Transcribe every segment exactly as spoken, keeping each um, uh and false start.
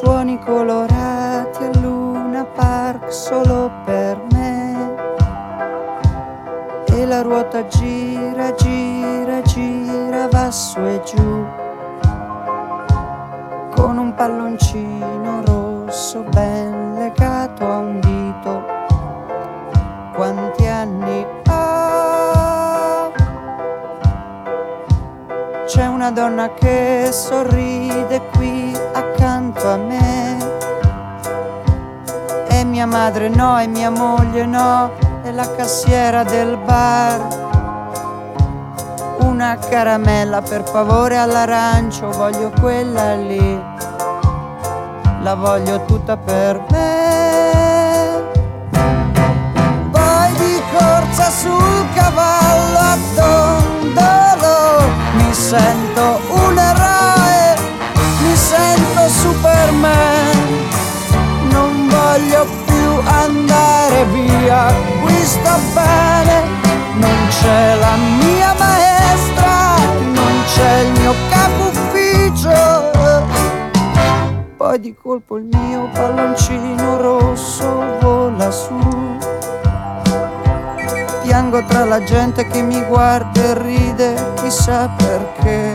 suoni colorati al Luna Park solo per me. E la ruota gira, gira, gira, va su e giù, con un palloncino rosso ben legato a un dito. Quanti anni ho? C'è una donna che sorride qui accanto a me. E mia madre no, e mia moglie no, e la cassiera del bar. Una caramella per favore all'arancio, voglio quella lì, la voglio tutta per me. Poi di corsa sul cavallo a dondolo, mi sento un eroe, mi sento Superman. Non voglio più andare via, qui sto bene. Non c'è la mia maestra, non c'è il mio capo ufficio. Poi di colpo il mio palloncino rosso vola su. Piango tra la gente che mi guarda e ride, chissà perché.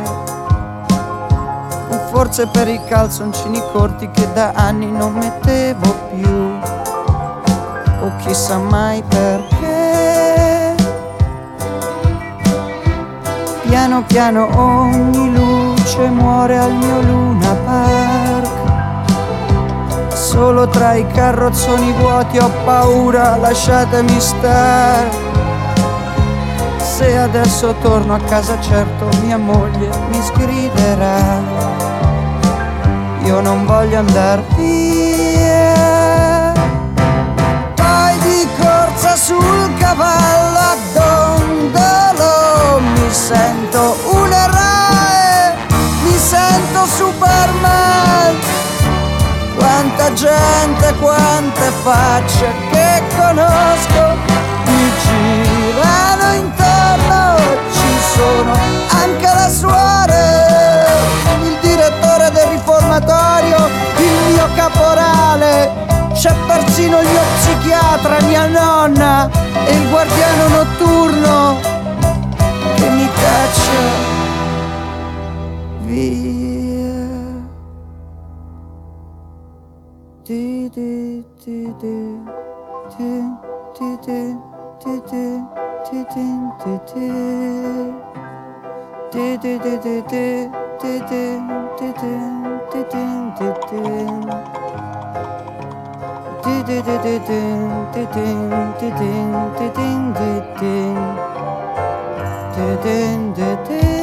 Forse per i calzoncini corti che da anni non mettevo più, o chissà mai perché. Piano piano ogni luce muore al mio Luna Park. Solo tra i carrozzoni vuoti ho paura, lasciatemi stare. Se adesso torno a casa certo mia moglie mi sgriderà. Io non voglio andar via. Poi di corsa sul cavallo a dondolo, mi sento un eroe, mi sento Superman. Quanta gente, quante facce che conosco mi girano intorno. Ci sono anche le suore, il direttore del riformatorio, il mio caporale, c'è persino il mio psichiatra, mia nonna e il guardiano notturno che mi caccia via. Di di di di di di di di di di di di di di di di di. Di